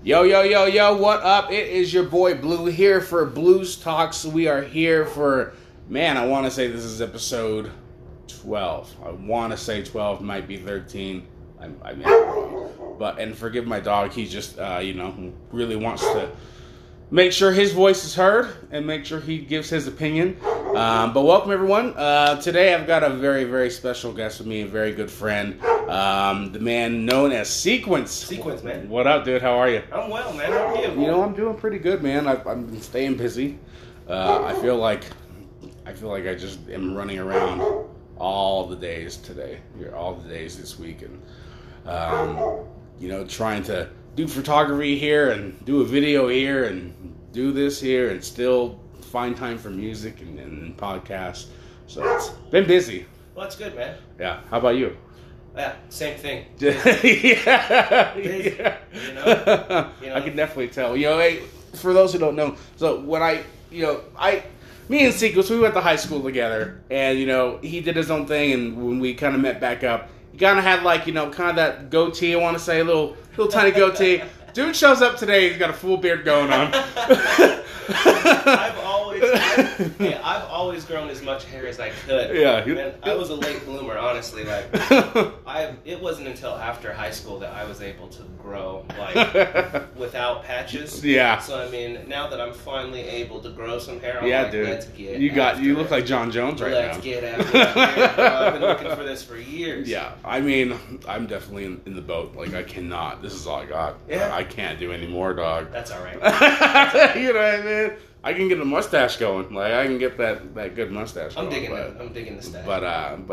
Yo, yo, yo, yo, what up? It is your boy Blue here for Blues Talks. We are here for, man, I want to say this is episode 12. I want to say 12, might be 13. I may be wrong. But, and forgive my dog, he just, really wants to make sure his voice is heard and make sure he gives his opinion. But welcome, everyone. Today I've got a very, very special guest with me, a very good friend, the man known as Sequence. Sequence, man. What up, dude? How are you? I'm well, man. How are you? You know, I'm doing pretty good, man. I've been staying busy. I feel like I just am running around all the days today, all the days this week, and trying to do photography here and do a video here and do this here and still find time for music and podcasts. So it's been busy. Well, that's good, man. Yeah. How about you? Yeah, same thing. Yeah. Busy. Yeah. You know? I can definitely tell. Hey, for those who don't know, so when me and Sequence, we went to high school together, and he did his own thing, and when we kind of met back up, he kind of had kind of that goatee. I want to say a little tiny goatee. Dude shows up today, he's got a full beard going on. I've always grown as much hair as I could. Yeah, and I was a late bloomer, honestly. It wasn't until after high school that I was able to grow without patches. Yeah. So now that I'm finally able to grow some hair, I'm dude. Let's get. You look like John Jones right now. Let's get after it. I've been looking for this for years. Yeah, I'm definitely in the boat. I cannot. This is all I got. Yeah. I can't do any more, dog. That's all right. You know what I mean? I can get a mustache going. I can get that good mustache going. I'm digging the stash. But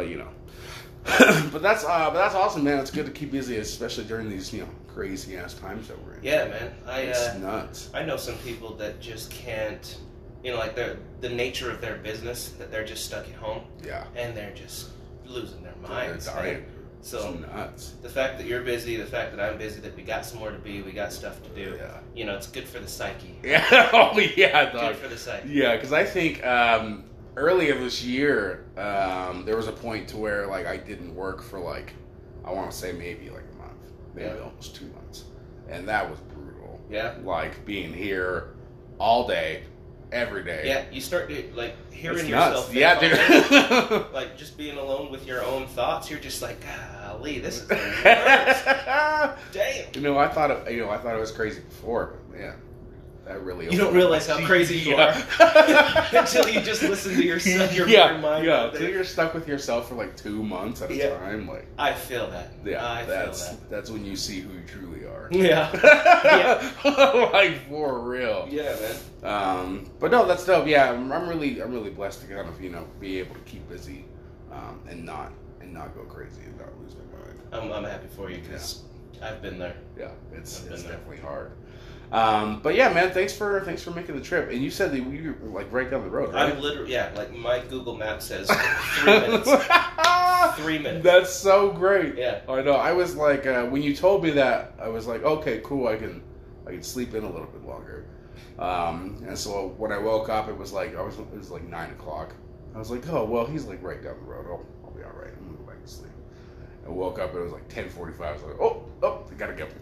but that's awesome, man. It's good to keep busy, especially during these crazy ass times that we're in. Yeah, man. It's nuts. I know some people that just can't, the nature of their business, that they're just stuck at home. Yeah. And they're just losing their minds. They're dying. So it's nuts. The fact that you're busy, the fact that I'm busy, that we got somewhere to be, we got stuff to do. Yeah. It's good for the psyche. Yeah. Oh yeah, dog. Good for the psyche. Yeah, because I think earlier this year there was a point to where I didn't work for I want to say maybe a month, maybe almost 2 months, and that was brutal. Yeah. Being here all day, every day. Yeah, you start to hearing yourself. yourself. Yeah, dude. Just being alone with your own thoughts, you're just golly, this is the worst. Damn. I thought it was crazy before, but man, that really. You don't realize how crazy you are until you just listen to yourself, your mind. Yeah, until you're stuck with yourself for 2 months at a time. I feel that. Yeah, I feel that. That's when you see who you truly are. Yeah. Yeah. For real. Yeah, man. But no, that's dope. Yeah, I'm really blessed to kind of be able to keep busy, and not go crazy and not lose my mind. I'm happy for you because I've been there. Yeah, it's definitely hard. But yeah, man, thanks for making the trip. And you said that you were right down the road, right? I'm literally my Google Map says 3 minutes. 3 minutes. That's so great. Yeah. I know. I was when you told me that, I was okay, cool. I can sleep in a little bit longer. And so when I woke up, it was it was 9 o'clock. I was oh well, he's right down the road. I'll be all right. I'm gonna go back to sleep. I woke up, it was 10:45. I was I gotta go.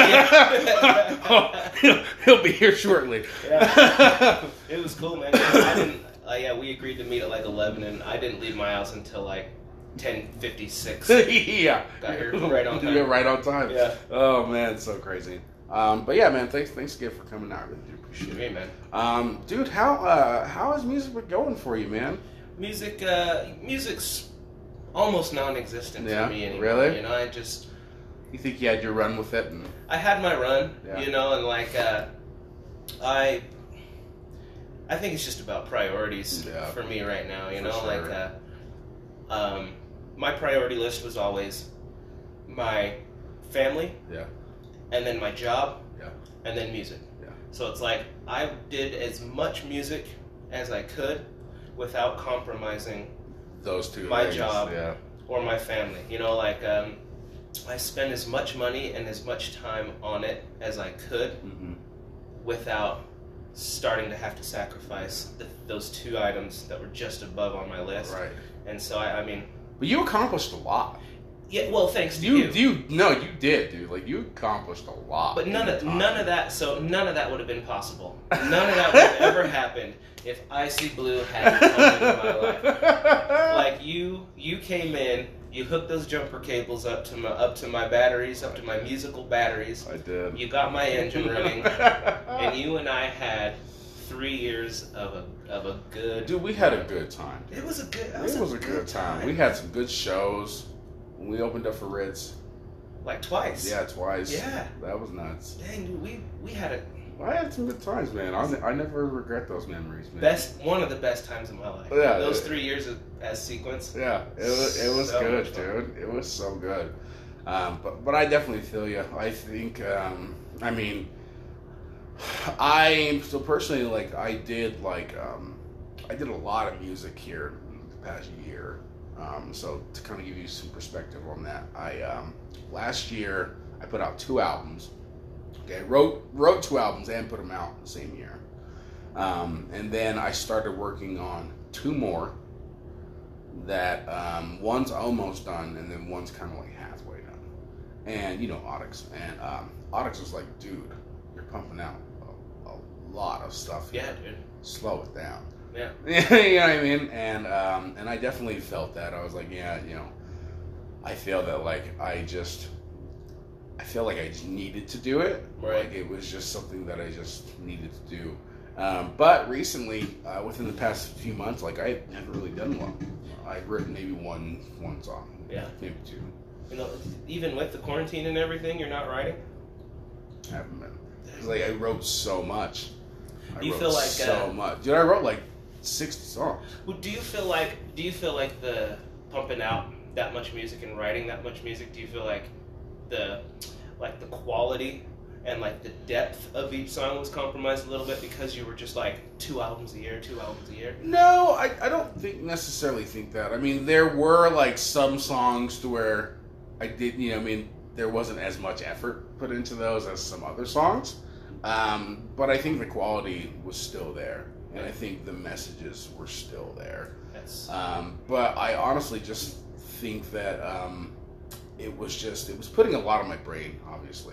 He'll be here shortly. Yeah. It was cool, man. I didn't. We agreed to meet at 11, and I didn't leave my house until 10:56. Yeah. Got here right on time. Yeah, right on time. Yeah. Oh man, it's so crazy. But yeah, man, thanks again for coming out. I really do appreciate it. Hey, man. Dude, how has music been going for you, man? Music's almost non-existent for me anymore. Really? You think you had your run with it? And I had my run, and I think it's just about priorities for me right now. My priority list was always my family, and then my job, and then music. So it's I did as much music as I could without compromising those two my things, job or my family. I spent as much money and as much time on it as I could without starting to have to sacrifice those two items that were just above on my list. Right. And so But you accomplished a lot. Yeah, well, thanks to you. No, you did, dude. Like, you accomplished a lot. But none of that would have been possible. None of that would have ever happened if Icy Blue hadn't come into my life. Like, you came in, you hooked those jumper cables up to my batteries, up to my musical batteries. I did. You got my engine running, and you and I had 3 years of a good. Dude, we had a good time. It was a good time. We had some good shows. We opened up for Ritz. Like twice. Yeah, twice. Yeah. That was nuts. Dang, dude, we had a... I had some good times, man. I never regret those memories, man. One of the best times of my life. Yeah. Those 3 years as sequence. Yeah, it was so good, dude. It was so good. But I definitely feel you. I think, so personally, like, I did a lot of music here in the past year. So to kind of give you some perspective on that, last year I put out 2 albums. Okay, wrote 2 albums and put them out the same year. And then I started working on 2 more that one's almost done and then one's kind of like halfway done. And, you know, Audix. And Audix was like, dude, you're pumping out a lot of stuff here. Yeah, dude. Slow it down. Yeah. You know what I mean? And I definitely felt that. I was like, yeah, you know, I feel that, like, I feel like I just needed to do it. Right. Like, it was just something that I just needed to do. But recently, within the past few months, like, I haven't really done one. I've written maybe one song. Yeah. Maybe 2. You know, even with the quarantine and everything, you're not writing? I haven't been. Because, like, I wrote so much. You feel like so much. Dude, I wrote like 60 songs. Well, do you feel like the pumping out that much music and writing that much music, do you feel like the quality and like the depth of each song was compromised a little bit because you were just like 2 albums a year? No, I don't necessarily think that. I mean, there were like some songs to where I did, you know, I mean, there wasn't as much effort put into those as some other songs. But I think the quality was still there. And I think the messages were still there. Yes. But I honestly just think that it was putting a lot on my brain, obviously.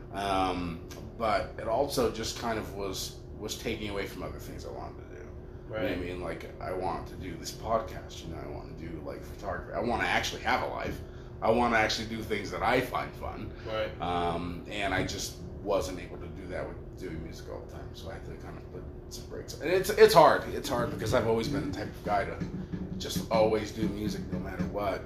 But it also just kind of was taking away from other things I wanted to do. Right. You know what I mean? Like, I want to do this podcast, you know, I want to do, like, photography. I want to actually have a life. I want to actually do things that I find fun. Right. And I just wasn't able to do that with doing music all the time. So I had to kind of put some breaks. And it's hard. It's hard because I've always been the type of guy to just always do music no matter what.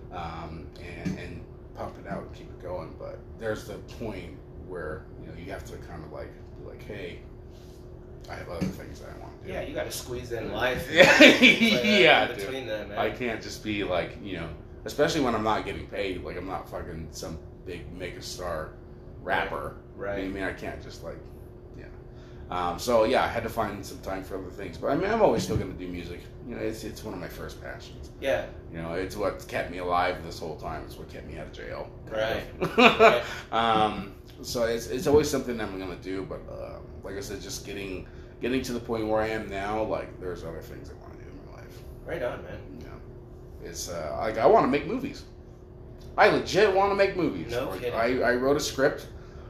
And pump it out and keep it going. But there's the point where, you know, you have to kind of like be like, hey, I have other things that I want to do. Yeah, you got to squeeze in life. Yeah, between them, man. I can't just be like, you know, especially when I'm not getting paid. Like, I'm not fucking some big megastar rapper. Right. I mean, I can't just like, yeah. So yeah, I had to find some time for other things. But I mean, I'm always still going to do music. You know, it's one of my first passions. Yeah. You know, it's what kept me alive this whole time. It's what kept me out of jail. Right. Right. So it's always something I'm going to do. But like I said, just getting to the point where I am now, like, there's other things I want to do in my life. Right on, man. Yeah. It's like, I want to make movies. I legit want to make movies. No like, kidding. I wrote a script.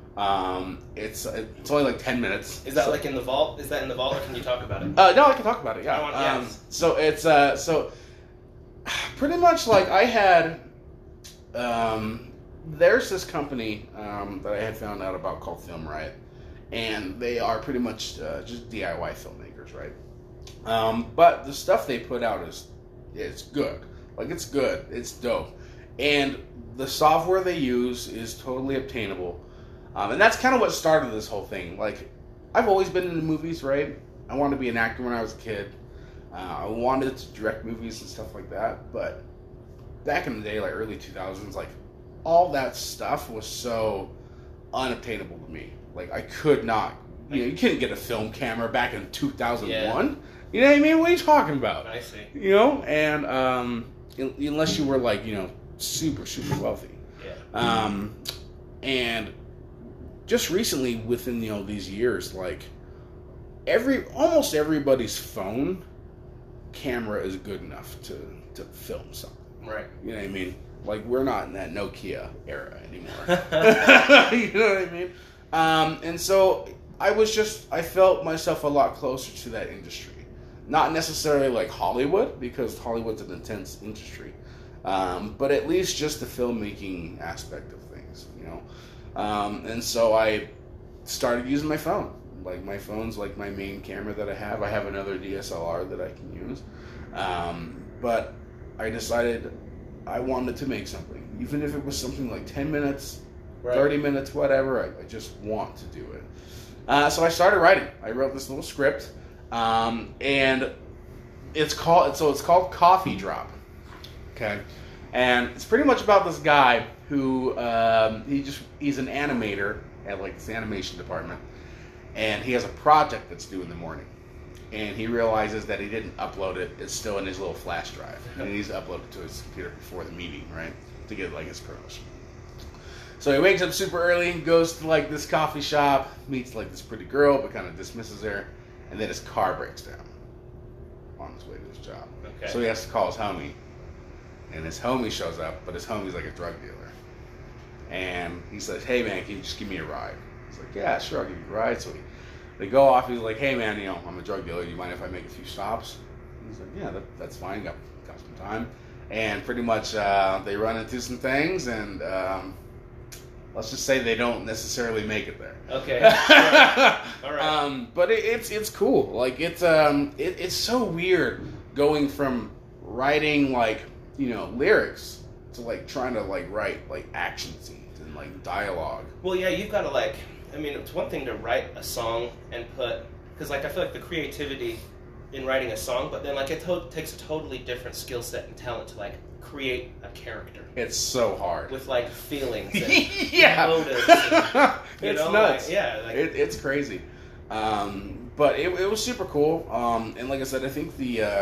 It's only like 10 minutes. Is that like in the vault? Is that in the vault, or can you talk about it? No, I can talk about it. Yeah. So it's pretty much like I had. There's this company that I had found out about called Film Riot, and they are pretty much just DIY filmmakers, right? But the stuff they put out it's good. Like, it's good. It's dope. And the software they use is totally obtainable. And that's kind of what started this whole thing. Like, I've always been into movies, right? I wanted to be an actor when I was a kid. I wanted to direct movies and stuff like that. But back in the day, like early 2000s, like, all that stuff was so unobtainable to me. Like, I could not, you know, you couldn't get a film camera back in 2001. Yeah. You know what I mean? What are you talking about? I see. You know? And unless you were, like, you know, super, super wealthy. Yeah. And just recently, within, you know, these years, like, almost everybody's phone camera is good enough to film something. Right. You know what I mean? Like, we're not in that Nokia era anymore. You know what I mean? And so I felt myself a lot closer to that industry. Not necessarily like Hollywood, because Hollywood's an intense industry. But at least just the filmmaking aspect of things, you know? And so I started using my phone. Like, my phone's like my main camera that I have. I have another DSLR that I can use. But I decided I wanted to make something. Even if it was something like 10 minutes, right. 30 minutes, whatever, I just want to do it. So I started writing. I wrote this little script, and it's called Coffee Drop. Okay, and it's pretty much about this guy who he's an animator at like this animation department, and he has a project that's due in the morning, and he realizes that he didn't upload it. It's still in his little flash drive, and he needs to upload it to his computer before the meeting, right, to get like his promotion. So he wakes up super early, goes to like this coffee shop, meets like this pretty girl, but kind of dismisses her, and then his car breaks down on his way to his job. Okay. So he has to call his homie, and his homie shows up, but his homie's like a drug dealer. And he says, "Hey man, can you just give me a ride?" He's like, "Yeah, sure, I'll give you a ride." So they go off. He's like, "Hey man, you know, I'm a drug dealer. Do you mind if I make a few stops?" He's like, "Yeah, that's fine. Got some time." And pretty much they run into some things, and let's just say they don't necessarily make it there. Okay. All right. But it's cool. Like it's so weird going from writing like, you know, lyrics to like trying to like write like action scenes and like dialogue. Well, yeah, you've got to like. I mean, it's one thing to write a song and because like I feel like the creativity in writing a song, but then like it takes a totally different skill set and talent to like create a character. It's so hard with like feelings and motives. And, it's nuts. Like, it's crazy. But it was super cool. And like I said, I think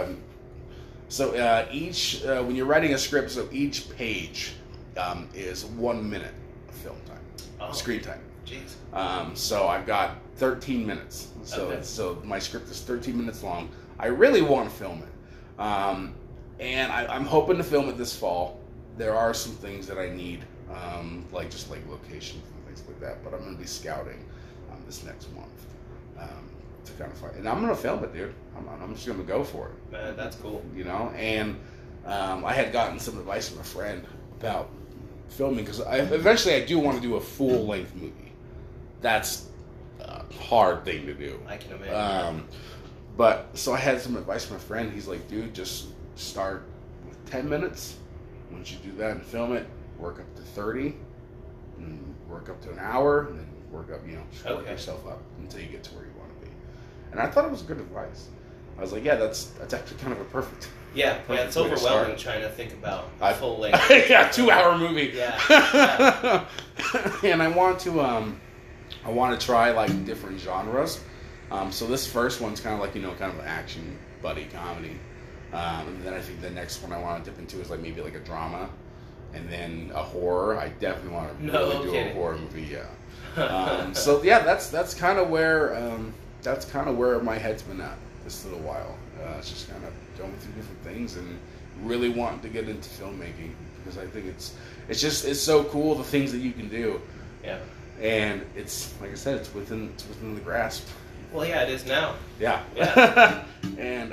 each when you're writing a script, so each page is 1 minute of film time, screen time. Jeez. So I've got 13 minutes. So my script is 13 minutes long. I really want to film it. And I'm hoping to film it this fall. There are some things that I need, like locations and things like that. But I'm going to be scouting this next month to kind of find. And I'm going to film it, dude. I'm just going to go for it. Man, that's cool. You know, and I had gotten some advice from a friend about filming because eventually I do want to do a full length movie. That's a hard thing to do. I can imagine. But so I had some advice from a friend. He's like, dude, just start with 10 minutes. Once you do that and film it, work up to 30, and work up to an hour, and then work up, work yourself up until you get to where you want to be. And I thought it was good advice. I was like, yeah, that's actually kind of a perfect. Yeah, it's overwhelming trying to think about a full length. 2-hour movie. Yeah. And I want to try like different genres. So this first one's kind of like, kind of an action buddy comedy. And then I think the next one I want to dip into is like maybe like a drama, and then a horror. I definitely want to do a horror movie. Yeah. So yeah, that's kind of where my head's been at this little while. It's just kind of going through different things and really wanting to get into filmmaking because I think it's so cool the things that you can do. Yeah. And it's like I said, it's within the grasp. Well, yeah, it is now. Yeah. And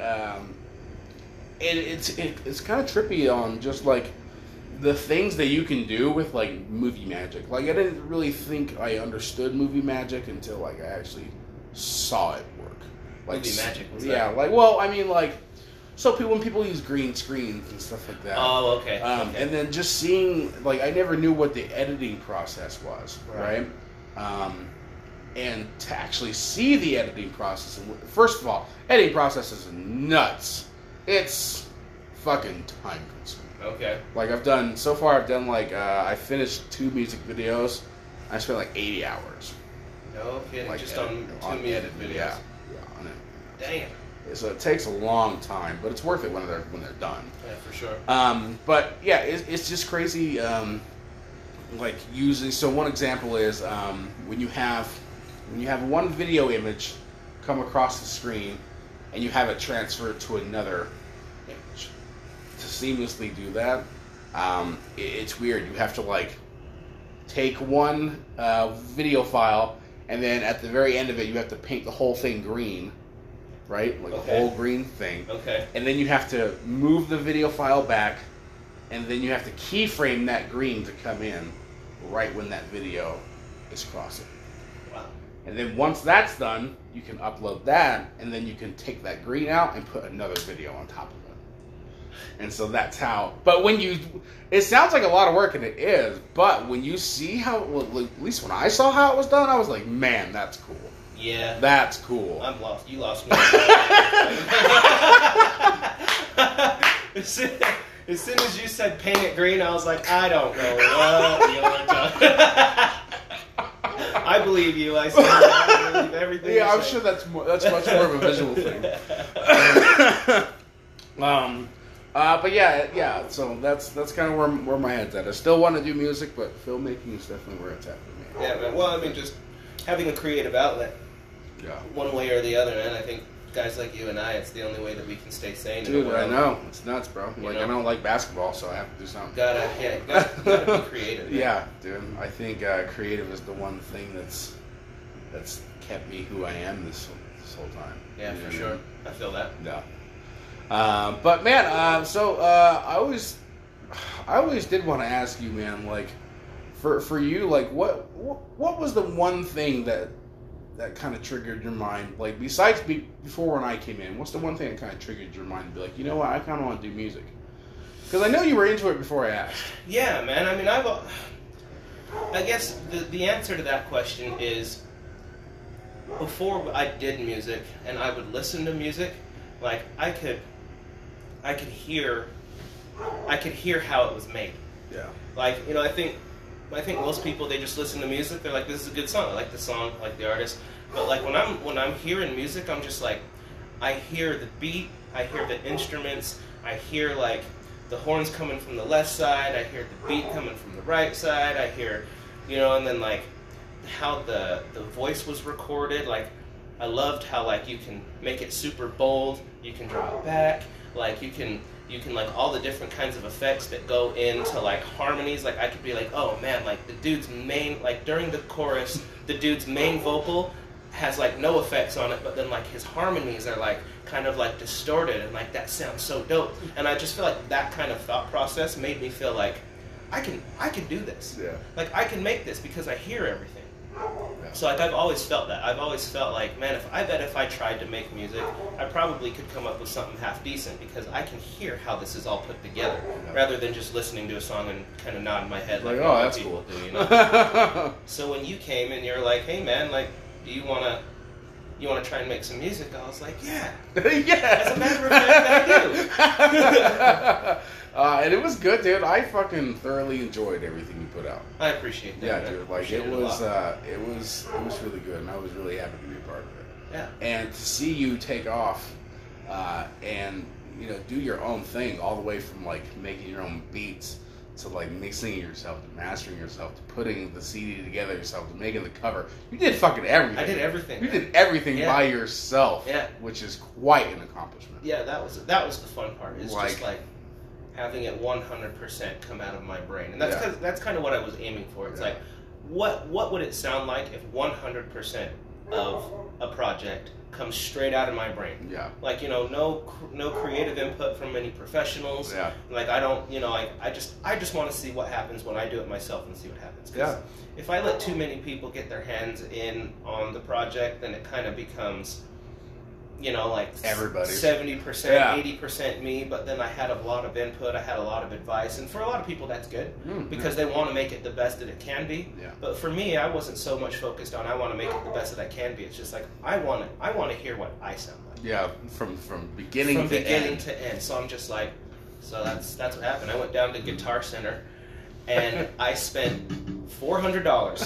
it's kind of trippy on just like the things that you can do with like movie magic. Like I didn't really think I understood movie magic until like I actually saw it work. Like movie magic. When people use green screens and stuff like that. Oh, okay. And then just seeing, like, I never knew what the editing process was, right? And to actually see the editing process, first of all, editing process is nuts. It's fucking time consuming. Okay. Like I've done like, I finished 2 music videos. I spent like 80 hours. No kidding. Like just on 2 music videos. Yeah, on it. Damn. So it takes a long time, but it's worth it when they're done. Yeah, for sure. But yeah, it's just crazy. Like using. So one example is when you have one video image come across the screen, and you have it transferred to another image. To seamlessly do that, it's weird. You have to like take one video file, and then at the very end of it, you have to paint the whole thing green, right? Like a whole green thing. Okay. And then you have to move the video file back, and then you have to keyframe that green to come in right when that video is crossing. Wow. And then once that's done, you can upload that, and then you can take that green out and put another video on top of it. And so that's how. But when you, it sounds like a lot of work, and it is. But when you see how, well, at least when I saw how it was done, I was like, man, that's cool. Yeah. That's cool. I'm lost. You lost me. As soon as you said paint it green, I was like, I don't know what you're talking. I believe you. I believe everything. Yeah, I'm sure that's much more of a visual thing. But yeah. So that's kind of where my head's at. I still want to do music, but filmmaking is definitely where it's at for me. Yeah, man. Well, I mean, just having a creative outlet. Yeah. One way or the other, man. I think guys like you and I, it's the only way that we can stay sane. Dude, I know. It's nuts, bro. Like, I don't like basketball, so I have to do something. Gotta be creative. Man. Yeah, dude. I think creative is the one thing that's kept me who I am this whole time. Yeah, for sure. I feel that. Yeah. But man, so I always did want to ask you, man. Like, for you, like, what was the one thing that kind of triggered your mind? Like, besides before when I came in, what's the one thing that kind of triggered your mind to be like, you know what, I kind of want to do music? Because I know you were into it before I asked. Yeah, man. I mean, I guess the answer to that question is, before I did music and I would listen to music, like, I could hear how it was made. Yeah. Like, you know, I think most people, they just listen to music. They're like, this is a good song. I like the song, I like the artist. But like when I'm hearing music, I'm just like, I hear the beat, I hear the instruments, I hear like the horns coming from the left side, I hear the beat coming from the right side, I hear, you know, and then like how the voice was recorded. Like, I loved how like you can make it super bold, you can draw it back, like you can like all the different kinds of effects that go into like harmonies. Like, I could be like, oh man, like the dude's main, like during the chorus, the dude's main vocal has like no effects on it, but then like his harmonies are like kind of like distorted, and like that sounds so dope. And I just feel like that kind of thought process made me feel like I can do this. Yeah. Like, I can make this because I hear everything. Yeah. So like I've always felt that. I've always felt like, man, if I tried to make music, I probably could come up with something half decent because I can hear how this is all put together, rather than just listening to a song and kind of nodding my head like oh, that's cool. Do, you know? So when you came and you're like, hey man, like, do you wanna try and make some music? I was like, yeah. Yeah. As a matter of fact, I do. And it was good, dude. I fucking thoroughly enjoyed everything you put out. I appreciate that. Yeah, man. Dude. Like, it was really good, and I was really happy to be a part of it. Yeah. And to see you take off, and you know, do your own thing, all the way from like making your own beats to like mixing it yourself, to mastering yourself, to putting the CD together yourself, to making the cover. You did fucking everything. I did everything. You did everything by yourself. Yeah. Which is quite an accomplishment. Yeah, that was the fun part. It's like, just like having it 100% come out of my brain, and that's kind of what I was aiming for. It's like, what would it sound like if 100% of a project comes straight out of my brain? Yeah. Like, you know, no creative input from any professionals. Yeah. Like, I don't, you know, I just want to see what happens when I do it myself and see what happens. Because if I let too many people get their hands in on the project, then it kind of becomes, you know, like everybody 70%, 80% me, but then I had a lot of input, I had a lot of advice, and for a lot of people that's good because they want to make it the best that it can be. Yeah. But for me, I wasn't so much focused on I want to make it the best that I can be. It's just like I want to hear what I sound like. Yeah, from beginning to end. So I'm just like, so that's what happened. I went down to Guitar Center, and I spent $400.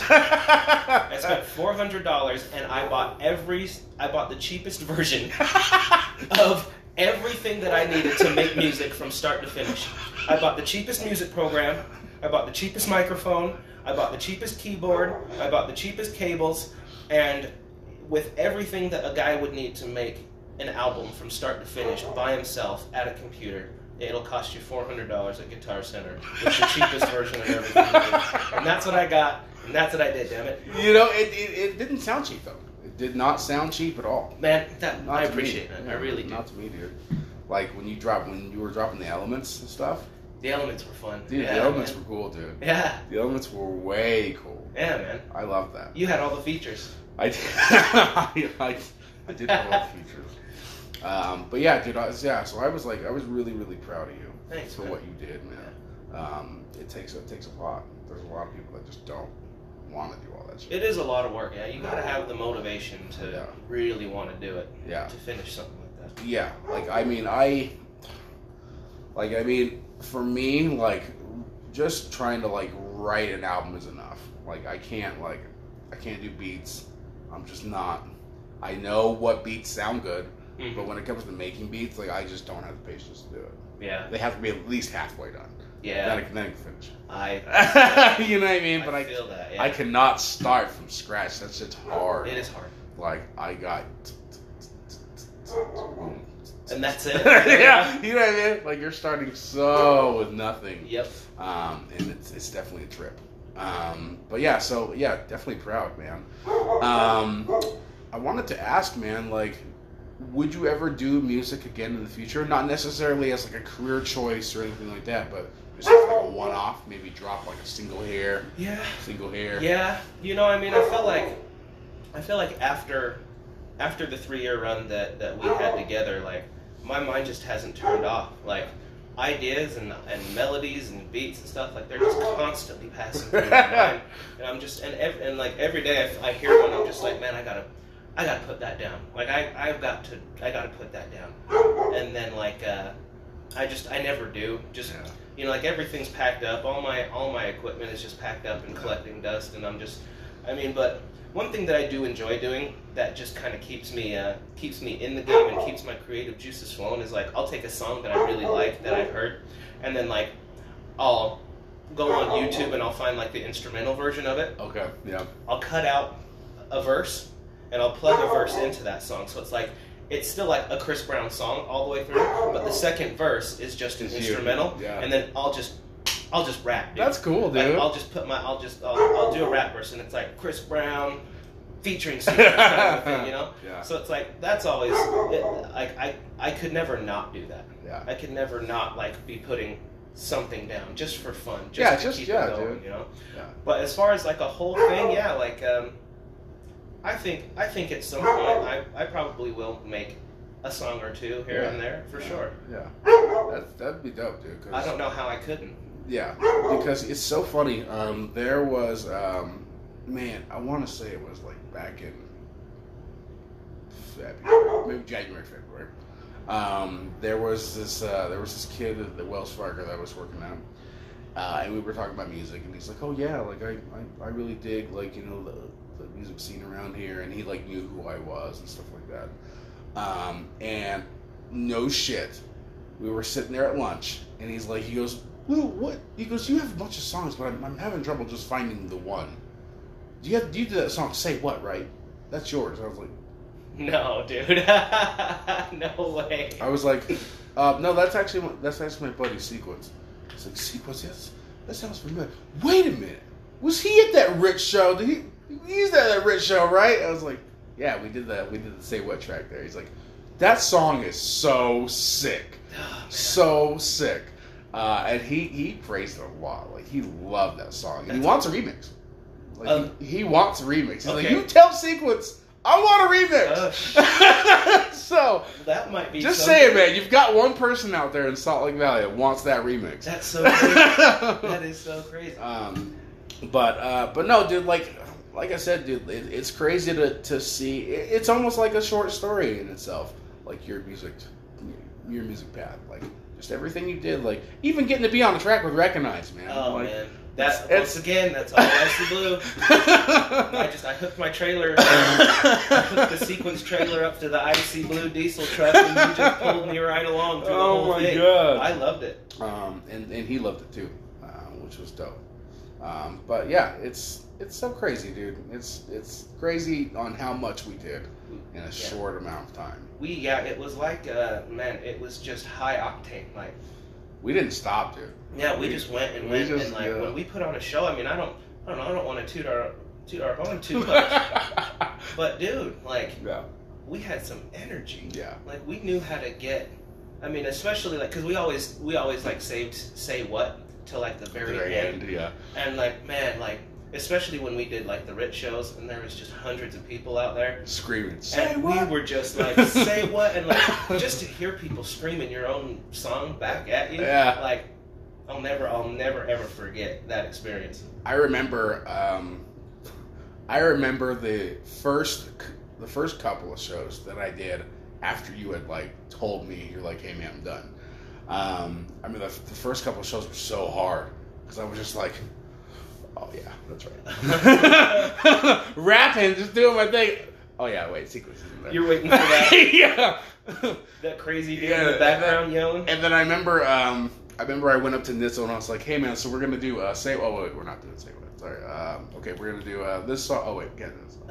I spent $400, and I bought the cheapest version of everything that I needed to make music from start to finish. I bought the cheapest music program, I bought the cheapest microphone, I bought the cheapest keyboard, I bought the cheapest cables, and with everything that a guy would need to make an album from start to finish by himself at a computer, it'll cost you $400 at Guitar Center. It's the cheapest version of everything. And that's what I got, and that's what I did, damn it. You know, it didn't sound cheap, though. It did not sound cheap at all. Man, I appreciate that. Yeah, I really do. Not to me, dude. Like, when you were dropping the elements and stuff. The elements were fun. Dude, yeah, the elements man. were cool, dude. Yeah. The elements were way cool. Yeah, man. I love that. You had all the features. I did. I did have all the features. But yeah, dude. So I was really, really proud of you. Thanks for man. what you did, man. It takes a lot. There's a lot of people that just don't want to do all that shit. It is a lot of work. Yeah, you gotta have the motivation to really want to do it. Yeah. To finish something like that. Yeah. For me, like, just trying to like write an album is enough. Like, I can't do beats. I'm just not. I know what beats sound good, but when it comes to making beats, like, I just don't have the patience to do it. Yeah. They have to be at least halfway done. Yeah. Then I can finish. You know what I mean? But I feel that. Yeah. I cannot start from scratch. That's just hard. It is hard. Like, I got. And that's it. Yeah, you know what I mean? Like, you're starting with nothing. Yep. And it's definitely a trip. But yeah, so yeah, definitely proud, man. I wanted to ask, man, like, would you ever do music again in the future? Not necessarily as like a career choice or anything like that, but just like a one-off, maybe drop like a single hair. Yeah. Single hair. Yeah. You know, I mean, I feel like after the 3-year run that we had together, like, my mind just hasn't turned off. Like, ideas and melodies and beats and stuff, like, they're just constantly passing through my mind. And I'm just, and like, every day I hear one, I'm just like, man, I gotta put that down. Like, I gotta put that down. And then, like, I never do. Just, you know, like, everything's packed up. All my equipment is just packed up and collecting dust, and I'm just, I mean, but one thing that I do enjoy doing that just kind of keeps me in the game and keeps my creative juices flowing is, like, I'll take a song that I really like that I've heard, and then, like, I'll go on YouTube and I'll find, like, the instrumental version of it. Okay. Yeah. I'll cut out a verse and I'll plug a verse into that song, so it's like, it's still like a Chris Brown song all the way through, but the second verse is just an instrumental, and then I'll just rap, dude. That's cool, dude. Like, I'll do a rap verse, and it's like Chris Brown featuring Secret kind of thing, you know? Yeah. So it's like, that's always, I could never not do that. Yeah. I could never not, like, be putting something down just for fun, just to keep it going, dude. you know? Yeah. But as far as, like, a whole thing, yeah, like, I think at some point I probably will make a song or two here and there for sure. Yeah, that'd be dope, dude. I don't know how I couldn't. Yeah, because it's so funny. There was, man, I want to say it was like back in February, maybe January, February. There was this kid at the Wells Fargo that I was working at, and we were talking about music, and he's like, "Oh yeah, like I really dig, like, you know, the music scene around here," and he like knew who I was and stuff like that. And no shit, we were sitting there at lunch, and he goes, "Lou, what?" He goes, "You have a bunch of songs, but I'm having trouble just finding the one. Do you do that song? Say What, right? That's yours." I was like, "No, dude, no way." I was like, "No, that's actually my buddy Sequence." It's like, "Sequence? Yes, that sounds familiar. Wait a minute, was he at that Rich show? He's at that Rich show, right?" I was like, "Yeah, we did the Say What track there." He's like, "That song is so sick, so sick," and he praised it a lot. Like, he loved that song, and he wants a remix. Like, he wants a remix. He's like, "You tell Sequence I want a remix." So that might be just saying, man. You've got one person out there in Salt Lake Valley that wants that remix. That's so crazy. That is so crazy. But no, dude. Like I said, dude, it's crazy to see. It's almost like a short story in itself. Like your music path, like just everything you did, like even getting to be on the track with Recognize, man. Oh, like, man. Once again, that's all Icy Blue. I hooked my trailer, I hooked the Sequence trailer up to the Icy Blue diesel truck, and he just pulled me right along through the whole thing. God. I loved it. And he loved it too, which was dope. But yeah, it's so crazy, dude. It's crazy on how much we did in a short amount of time. It was like, man, it was just high octane. Like, We didn't stop, dude. Yeah, we just went and went, and like when we put on a show, I mean, I don't want to toot our horn too much, but dude, like, we had some energy. Yeah, like we knew how to get. I mean, especially like because we always like saved Say What till like the very end. Yeah, and like man, like especially when we did like the Rit shows, and there was just hundreds of people out there screaming. Say and what? We were just like, say what, and like just to hear people screaming your own song back at you. Yeah, like. I'll never ever forget that experience. I remember the first couple of shows that I did after you had like told me you're like, hey man, I'm done. I mean the first couple of shows were so hard because I was just like, oh yeah, that's right, rapping, just doing my thing. Oh yeah, wait, Sequence is in there. You're waiting for that. Yeah, that crazy dude in the background yelling. And then I remember I went up to Nitzel and I was like, hey man, so we're gonna do Say What. Oh wait, we're not doing Say What. Sorry. Okay, we're gonna do this song. Oh wait, get this.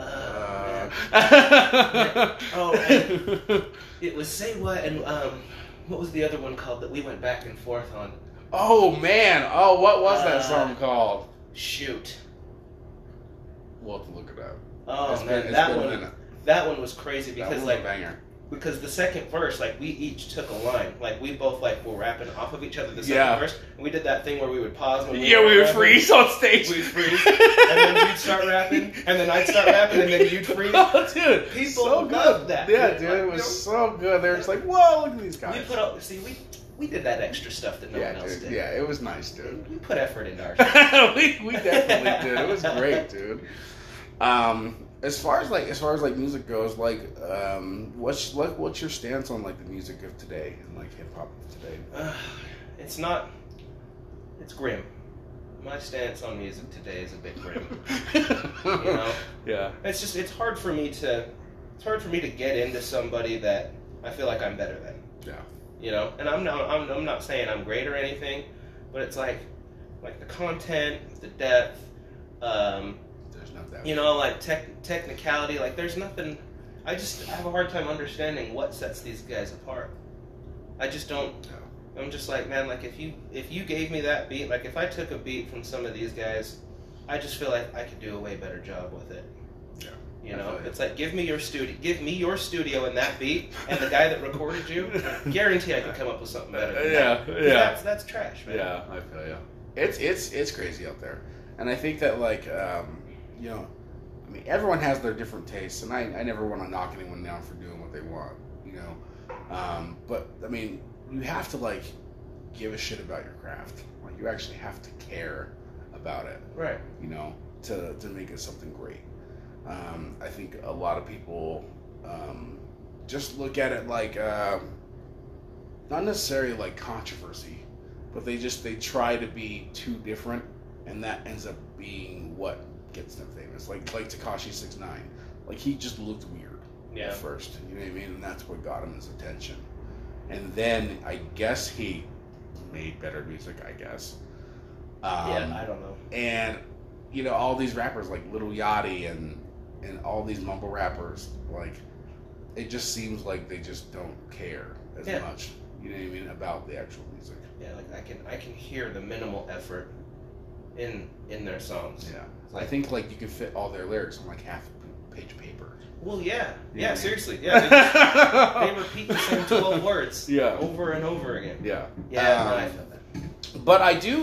And it was Say What, and what was the other one called that we went back and forth on? Oh man, what was that song called? Shoot. We'll have to look it up. Oh man, that one was crazy because like. Banger. Because the second verse, like, we each took a line. Like, we both, like, were rapping off of each other the second verse. And we did that thing where we would pause when we would freeze on stage. We'd freeze. And then you'd start rapping. And then I'd start rapping. And then you'd freeze. Oh, dude. People so loved that. Yeah, dude. It was so good. They were just like, whoa, look at these guys. We put up, we did that extra stuff that no one else did. Yeah, it was nice, dude. We put effort into our stuff. we definitely did. It was great, dude. As far as like music goes, like what's your stance on like the music of today and like hip hop of today? It's grim. My stance on music today is a bit grim. You know? Yeah. It's hard for me to get into somebody that I feel like I'm better than. Yeah. You know, and I'm not saying I'm great or anything, but it's like the content, the depth. You know, like technicality, like there's nothing. I just have a hard time understanding what sets these guys apart. I just don't. I'm just like, man, like if you gave me that beat, like if I took a beat from some of these guys, I just feel like I could do a way better job with it. Yeah. You know, it's like give me your studio and that beat, and the guy that recorded you, guarantee I could come up with something better. Than that. That's trash, man. Yeah, I feel you. It's crazy out there, and I think that like. You know, I mean, everyone has their different tastes, and I never want to knock anyone down for doing what they want, you know. But, I mean, you have to, like, give a shit about your craft. Like, you actually have to care about it. Right. You know, to make it something great. I think a lot of people just look at it like, not necessarily like controversy, but they try to be too different, and that ends up being what gets them famous, like Tekashi 6ix9ine. Like he just looked weird at first, you know what I mean, and that's what got him his attention. And then I guess he made better music. I guess. I don't know. And you know all these rappers like Lil Yachty and all these mumble rappers, like it just seems like they just don't care as much. You know what I mean about the actual music. Yeah, like I can hear the minimal effort in their songs. Yeah. I think like you could fit all their lyrics on like half a page of paper. Well, yeah, seriously, yeah. They repeat the same 12 words, over and over again. Yeah, I feel that. But I do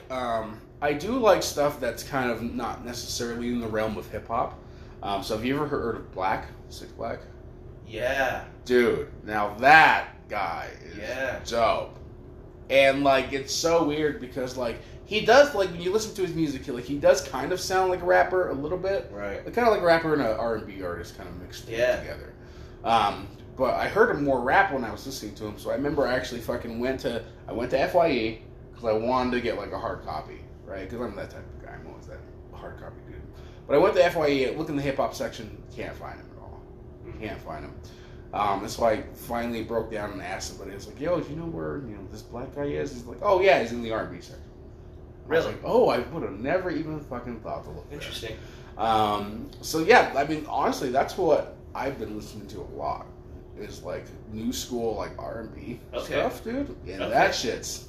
like stuff that's kind of not necessarily in the realm of hip hop. So have you ever heard of Black? 6lack? Yeah, dude. Now that guy is dope, and like it's so weird because like. He does, like, when you listen to his music, he does kind of sound like a rapper a little bit. Right. Kind of like a rapper and an R&B artist kind of mixed together. But I heard him more rap when I was listening to him, so I remember I actually fucking went to FYE because I wanted to get, like, a hard copy, right? Because I'm that type of guy. I'm always that hard copy dude. But I went to FYE, look in the hip-hop section, can't find him at all. Can't find him. That's why I finally broke down and asked somebody. I was like, yo, do you know where this black guy is? He's like, oh, yeah, he's in the R&B section. Really? I was like, oh, I would have never even fucking thought to look there. Interesting. So yeah, I mean, honestly, that's what I've been listening to a lot. Is like new school, like R&B stuff, dude. And that shit's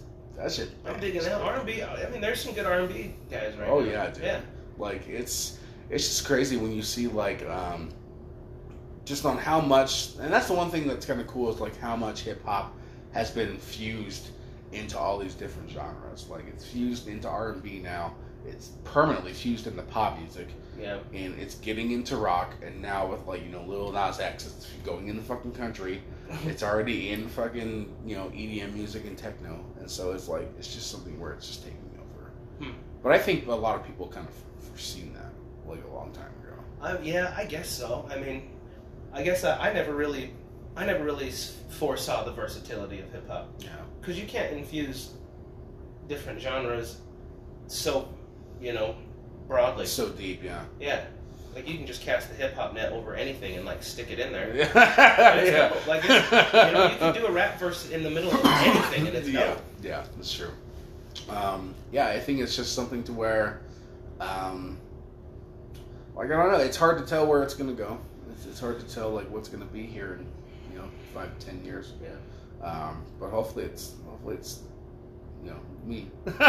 That shit. I'm digging that R&B. I mean, there's some good R&B guys right now. Oh yeah, dude. Yeah. Like it's just crazy when you see like just on how much, and that's the one thing that's kind of cool is like how much hip hop has been infused into all these different genres. Like it's fused into R&B now. It's permanently fused into pop music. Yeah. And it's getting into rock, and now with like, you know, Lil Nas X, it's going in the fucking country. It's already in fucking, you know, EDM music and techno. And so it's like, it's just something where it's just taking over. But I think a lot of people kind of foreseen that like a long time ago. Yeah, I guess so. I mean, I guess I never really foresaw the versatility of hip hop. Yeah. Because you can't infuse different genres so, you know, broadly. So deep, yeah. Yeah. Like, you can just cast the hip-hop net over anything and, like, stick it in there. Yeah. Dope. Like, it's, you know, you can do a rap verse in the middle of anything, and it's dope. Yeah, that's true. Yeah, I think it's just something to where, like, I don't know, it's hard to tell where it's going to go. It's hard to tell, like, what's going to be here in, you know, 5 to 10 years. Yeah. But hopefully it's, you know, me.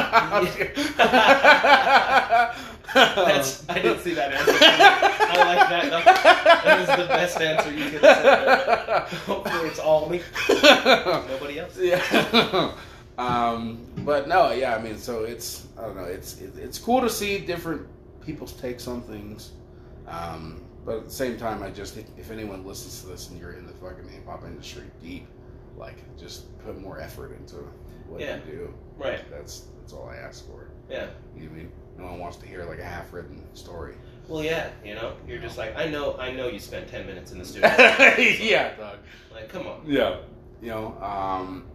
I didn't see that answer. I like that. That is the best answer you could have said. Hopefully it's all me. Nobody else. Yeah. But no, yeah, I mean, so it's, I don't know, it's cool to see different people's takes on things. But at the same time, I just, if anyone listens to this and you're in the fucking hip-hop industry deep, like, just put more effort into what you do. Right. That's all I ask for. Yeah. You know what I mean? No one wants to hear like a half-written story. Well, yeah, you know, you're just like, I know you spent 10 minutes in the studio. Yeah, dog. Like, come on. Yeah. You know,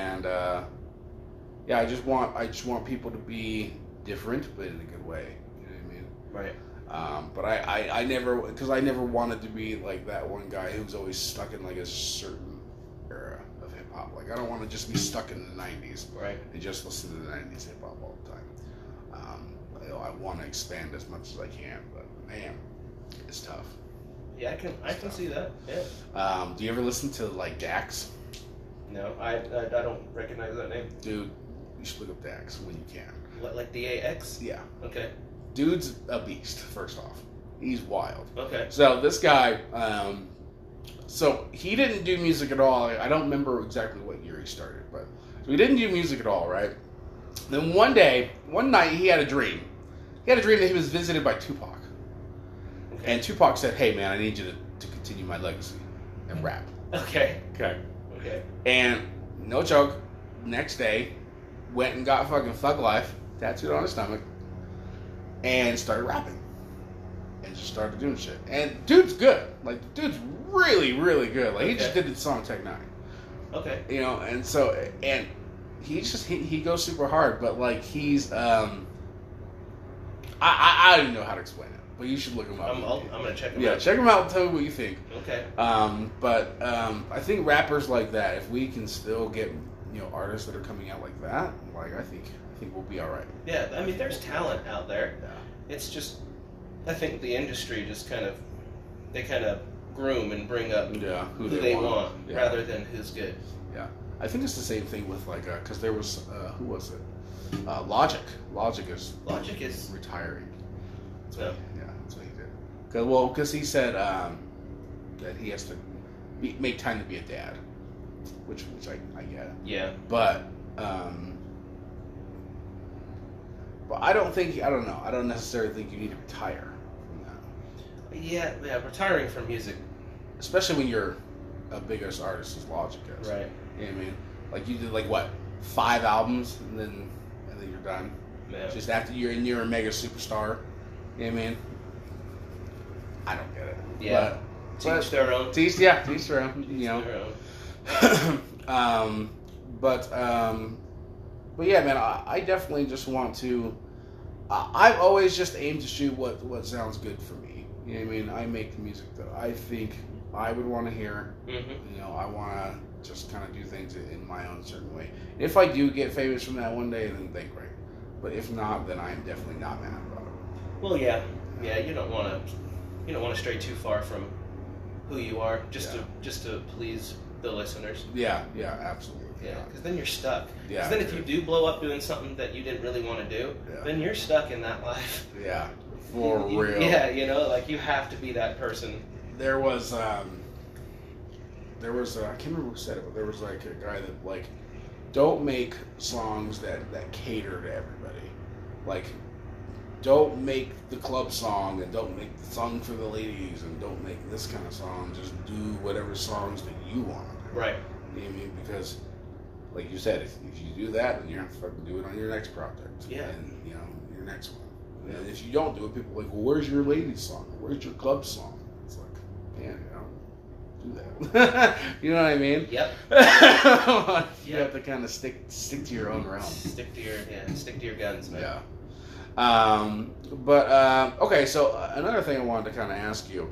yeah, I just want people to be different, but in a good way. You know what I mean? Right. But I never wanted to be like that one guy who's always stuck in like a certain era of hip hop. Like I don't want to just be stuck in the 90s, right? And just listen to the 90s hip hop all the time. I want to expand as much as I can, but man, it's tough. Yeah, I can see that. Yeah. Do you ever listen to like Dax? No, I don't recognize that name. Dude, you should look up Dax when you can. What, like DAX? Yeah. Okay. Dude's a beast, first off. He's wild. Okay. So this guy, so he didn't do music at all. I don't remember exactly what year he started, but so he didn't do music at all, right? Then one night, he had a dream. He had a dream that he was visited by Tupac. Okay. And Tupac said, "Hey man, I need you to continue my legacy and rap." Okay. Okay. Okay. And no joke, next day, went and got fucking Thug Life tattooed on his stomach and started rapping. And just started doing shit. And dude's good. Like, dude's really, really good. Like, he just did the song Tech 9. Okay. You know, and so, and he goes super hard, but like, he's, I don't even know how to explain it, but you should look him up. I'm going to check him out. Yeah, check him out and tell me what you think. Okay. But I think rappers like that, if we can still get, you know, artists that are coming out like that, like, I think we'll be all right. Yeah, I mean, there's talent out there. Yeah. It's just, I think the industry just kind of groom and bring up who they want rather than who's good. Yeah. I think it's the same thing with, like, because there was, who was it? Logic. Logic is retiring. That's what he did. Because he said that he has to make time to be a dad, which I get. Yeah. But I don't know. I don't necessarily think you need to retire from that. Yeah, retiring from music. Especially when you're a biggest artist as Logic is. Right. You know what I mean? Like, you did, like, what, 5 albums, and then you're done. Yeah. Just after you're a mega superstar. You know what I mean? I don't get it. Yeah. Teach their own. Teach their own. You know. Their own. But yeah, man, I definitely just want to. I've always just aimed to shoot what sounds good for me. You know what I mean? I make the music that I think I would want to hear. Mm-hmm. You know, I want to just kind of do things in my own certain way. If I do get famous from that one day, then great. But if not, then I'm definitely not mad about it. Well, yeah, you don't want to stray too far from who you are just to please the listeners. Yeah, absolutely. Yeah, because then you're stuck. Because then if you do blow up doing something that you didn't really want to do, then you're stuck in that life. Yeah, for real. Yeah, you have to be that person. There was I can't remember who said it, but there was like a guy that like, don't make songs that cater to everybody. Like, don't make the club song, and don't make the song for the ladies, and don't make this kind of song. Just do whatever songs that you want. Right. You know what I mean? Because, like you said, if you do that, then you're going to fucking do it on your next project. Yeah. And, your next one. And if you don't do it, people are like, well, where's your ladies song? Where's your club song? It's like, man, do that. You know what I mean? Yep. You have to kind of stick to your own realm. Stick to your guns, man. Yeah. Okay, so another thing I wanted to kind of ask you,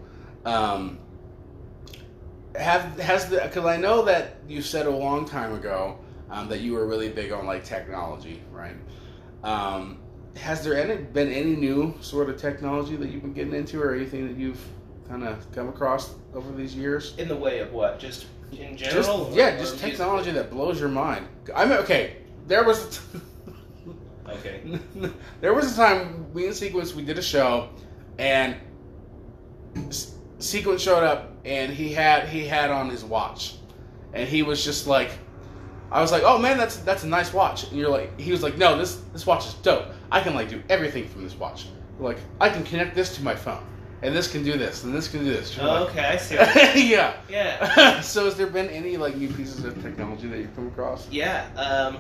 because I know that you said a long time ago that you were really big on like technology, right? Has there been any new sort of technology that you've been getting into, or anything that you've kind of come across over these years? In the way of what? Just in general? Just technology that blows your mind. I mean, okay, there was... Okay. There was a time we in Sequence, we did a show, and Sequence showed up, and he had on his watch, and he was just like, I was like, oh man, that's a nice watch, and he was like, no, this watch is dope. I can like do everything from this watch. Like, I can connect this to my phone, and this can do this, and this can do this. Okay, I see. Yeah. Yeah. So has there been any like new pieces of technology that you've come across? Yeah.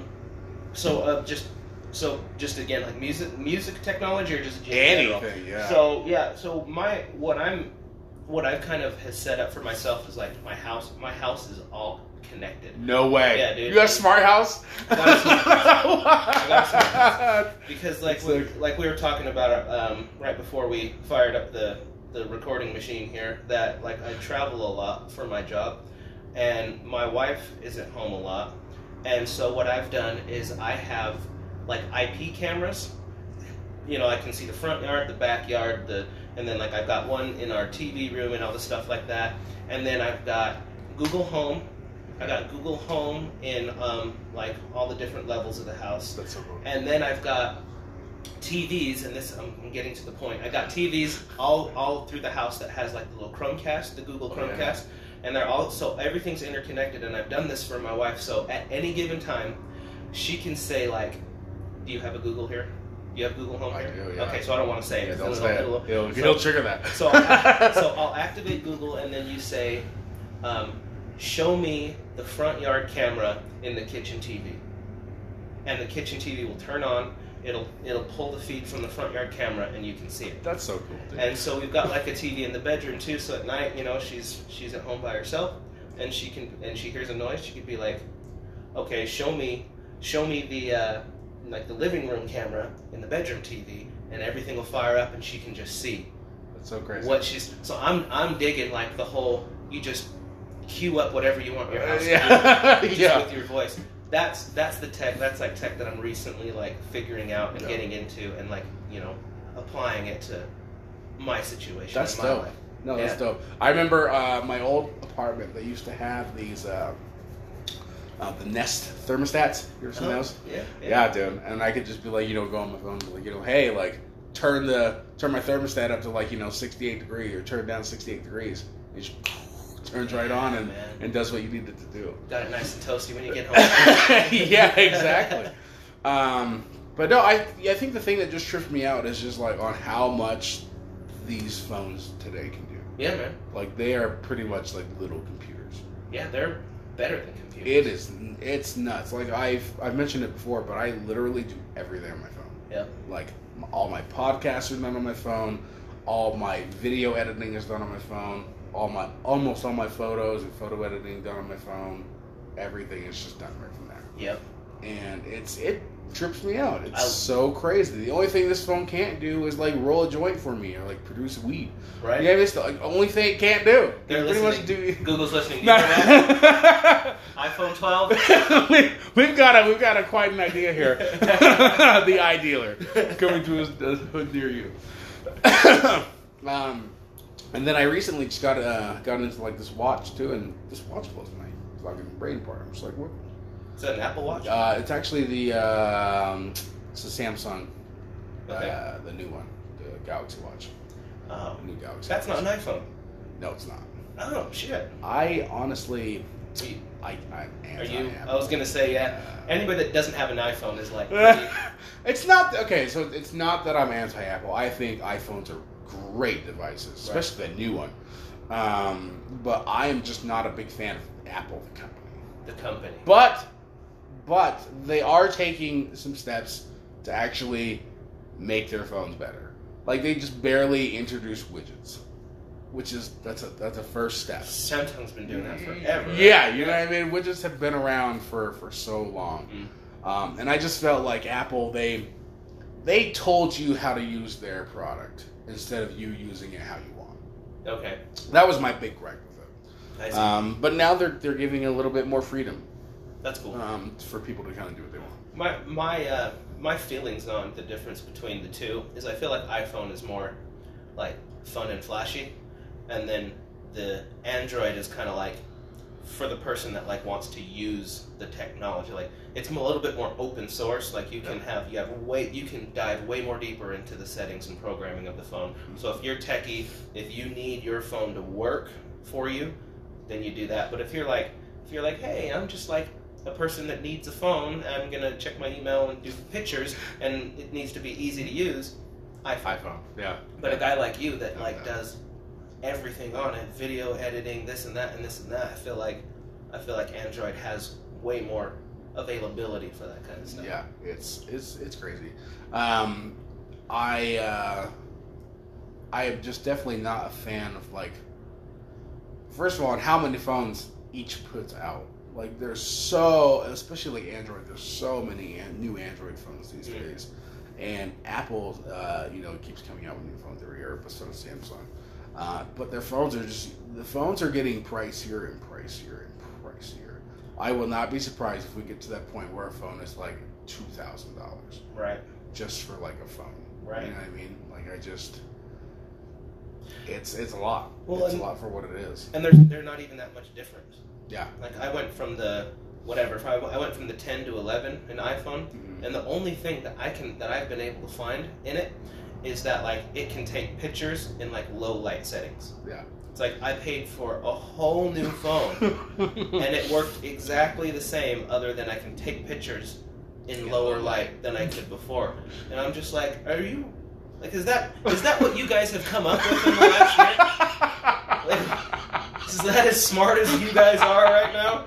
So just again, like music technology, or just anything, yeah. So what I've kind of has set up for myself is like my house is all connected. No way. Yeah, dude. You got a smart house? I got a smart house. Because like we were talking about right before we fired up the recording machine here, that like I travel a lot for my job, and my wife isn't home a lot, and so what I've done is I have like IP cameras. I can see the front yard, the backyard, and then like I've got one in our TV room and all the stuff like that. And then I've got Google Home. I got Google Home in like all the different levels of the house. That's so cool. And then I've got TVs, and this I'm getting to the point. I got TVs all through the house that has like the little Chromecast, the Google Chromecast, and they're all, so everything's interconnected. And I've done this for my wife, so at any given time, she can say like, "Do you have a Google here? Do you have Google Home here?" I do, yeah. Okay, so I don't want to say it. Don't say it. He'll trigger that. So I'll activate Google, and then you say, "Show me the front yard camera in the kitchen TV," and the kitchen TV will turn on. It'll pull the feed from the front yard camera, and you can see it. That's so cool, dude. And so we've got like a TV in the bedroom too. So at night, she's at home by herself, and she hears a noise. She could be like, "Okay, show me the like the living room camera in the bedroom TV," and everything will fire up, and she can just see. That's so crazy. So I'm digging like the whole, you just cue up whatever you want your house to do just with your voice. That's the tech. That's like tech that I'm recently like figuring out and getting into, and like applying it to my situation. That's in my dope. life. No, that's dope. I remember my old apartment. They used to have these the Nest thermostats. You ever seen those? Yeah, dude. And I could just be like, go on my phone, and be like, hey, like turn my thermostat up to like 68 degrees, or turn it down 68 degrees. It just turns right on and does what you need it to do. Got it nice and toasty when you get home. Yeah, exactly. But no, I think the thing that just tripped me out is just like on how much these phones today can do. Yeah, man. Like they are pretty much like little computers. Yeah, they're better than computers. It's nuts. Like I've mentioned it before, but I literally do everything on my phone. Yeah. Like all my podcasts are done on my phone. All my video editing is done on my phone. Almost all my photos and photo editing done on my phone. Everything is just done right from there. Yep. And it trips me out. It's so crazy. The only thing this phone can't do is like roll a joint for me or like produce weed. Right. Yeah, it's the only thing it can't do. Google's listening. iPhone 12. we've got quite an idea here. The eye dealer coming to a hood near you. And then I recently just got into like this watch too, and this watch blows my fucking brain apart. I'm just like, what? Is that an Apple Watch? It's actually the it's the Samsung, the new one, the Galaxy Watch. Oh, the new Galaxy. That's Watch. not an iPhone. No, it's not. Oh shit. I honestly, I'm Are you? anti-Apple. I was gonna say anybody that doesn't have an iPhone is like. It's not okay. So it's not that I'm anti-Apple. I think iPhones are great devices, especially the new one. But I am just not a big fan of Apple, the company. The company. But they are taking some steps to actually make their phones better. Like they just barely introduced widgets, which is that's a first step. Samsung's been doing that forever. Yeah, you know what I mean. Widgets have been around for so long, and I just felt like Apple they told you how to use their product instead of you using it how you want. Okay, that was my big gripe with it. I see. But now they're giving a little bit more freedom. That's cool. For people to kind of do what they want. My feelings on the difference between the two is I feel like iPhone is more like fun and flashy, and then the Android is kind of like for the person that like wants to use the technology. Like it's a little bit more open source. Like you can you can dive way more deeper into the settings and programming of the phone. So if you're techie, if you need your phone to work for you, then you do that. But if you're like, hey, I'm just like a person that needs a phone, I'm gonna check my email and do pictures, and it needs to be easy to use, iPhone. Yeah. But a guy like you that like does everything on it, video editing, this and that and this and that, I feel like Android has way more availability for that kind of stuff. Yeah, it's crazy. I am just definitely not a fan of like. First of all, how many phones each puts out. Like there's especially like Android, there's so many new Android phones these days, and Apple, keeps coming out with new phones every year, but so does Samsung. But the phones are getting pricier and pricier and pricier. I will not be surprised if we get to that point where a phone is like $2,000, right? Just for like a phone, right? You know what I mean? Like it's a lot. Well, it's a lot for what it is, and they're not even that much different. Yeah. Like I went from the 10 to 11 in iPhone, and the only thing that I've been able to find in it is that like it can take pictures in like low light settings. Yeah. It's like I paid for a whole new phone, and it worked exactly the same, other than I can take pictures in lower light than I could before. And I'm just like, are you like is that what you guys have come up with in the last year? Like, is that as smart as you guys are right now?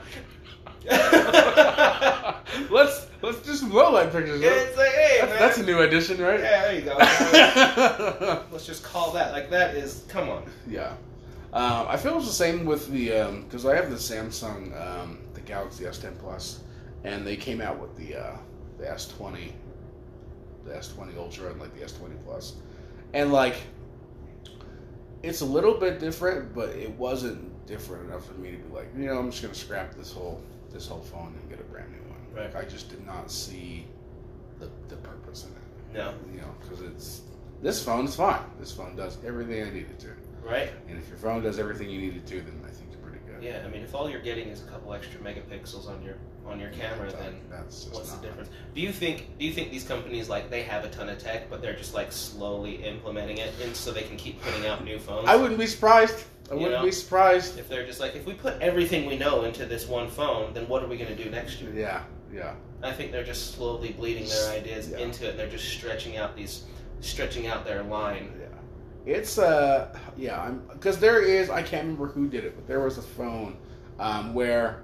Let's do some low light pictures. Yeah, it's like, hey, man. That's a new addition, right? Yeah, there you go. Let's just call that. Like that is, come on. Yeah. I feel it's the same with the because I have the Samsung, the Galaxy S10 Plus, and they came out with the S20, the S20 Ultra, and like the S20 Plus, and like. It's a little bit different, but it wasn't different enough for me to be like, I'm just gonna scrap this whole phone and get a brand new one. Right. Like, I just did not see the purpose in it. No. Because this phone is fine. This phone does everything I need it to. Right. And if your phone does everything you need it to, then I think you're pretty good. Yeah, I mean, if all you're getting is a couple extra megapixels on your camera, then that's just what's the difference? Do you think these companies like they have a ton of tech, but they're just like slowly implementing it, and so they can keep putting out new phones? I wouldn't be surprised. I wouldn't be surprised if they're just like, if we put everything we know into this one phone, then what are we going to do next year? Yeah. I think they're just slowly bleeding their ideas into it, and they're just stretching out their line. Yeah. It's because there is, I can't remember who did it, but there was a phone where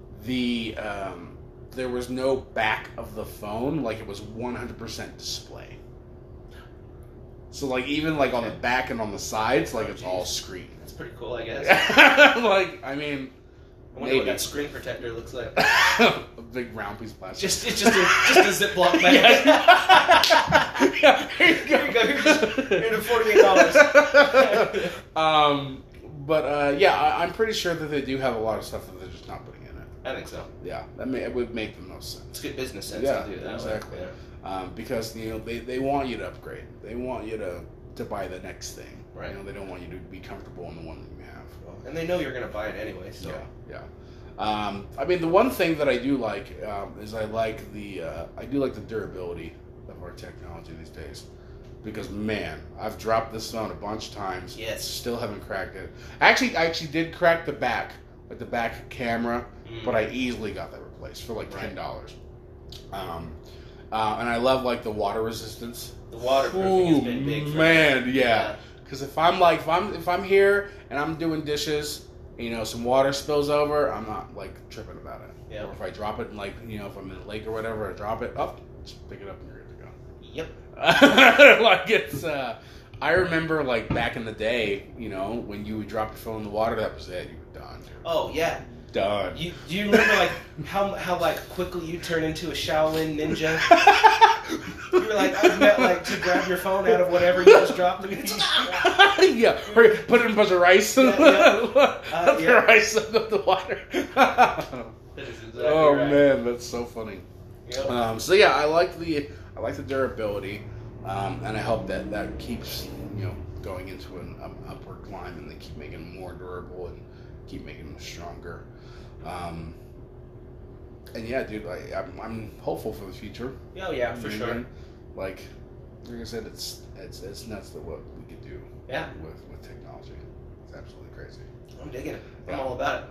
there was no back of the phone, like it was 100% display. So like even like on the back and on the sides, like it's all screen. That's pretty cool, I guess. Like I mean, I wonder what that screen protector looks like. A big round piece of plastic. It's just a Ziploc bag. Yeah, here you go. Here's $48. I'm pretty sure that they do have a lot of stuff that they're just not putting in it. I think so. Yeah, it would make the most sense. It's good business sense to do that. Exactly. Because they want you to upgrade. They want you to buy the next thing. Right. They don't want you to be comfortable in the one that you have. And they know you're going to buy it anyway. So yeah. I mean, the one thing that I do like is I do like the durability of our technology these days. Because man, I've dropped this phone a bunch of times. Yes. Still haven't cracked it. I actually did crack the back, like the back camera, but I easily got that replaced for like $10. And I love like the water resistance. The waterproofing has been big for me. Yeah. Because if I'm here and I'm doing dishes, some water spills over, I'm not like tripping about it. Yeah. Or if I drop it, like if I'm in a lake or whatever, I drop it up, just pick it up and you're good to go. Yep. Like it's. I remember like back in the day, when you would drop your phone in the water, that was it. You were done. Oh yeah. Done. Do you remember like how like quickly you turn into a Shaolin ninja? You were like, I meant like to grab your phone out of whatever you just dropped. Yeah, or put it in a bunch of rice and the rice into the water. That is exactly right. Man, that's so funny. Yep. So yeah, I like the durability, and I hope that keeps going into an upward climb, and they keep making them more durable and keep making them stronger. And yeah, dude, I'm hopeful for the future. Oh yeah, for sure. Like I said, it's nuts that what we could do. Yeah. With technology, it's absolutely crazy. I'm digging it. I'm all about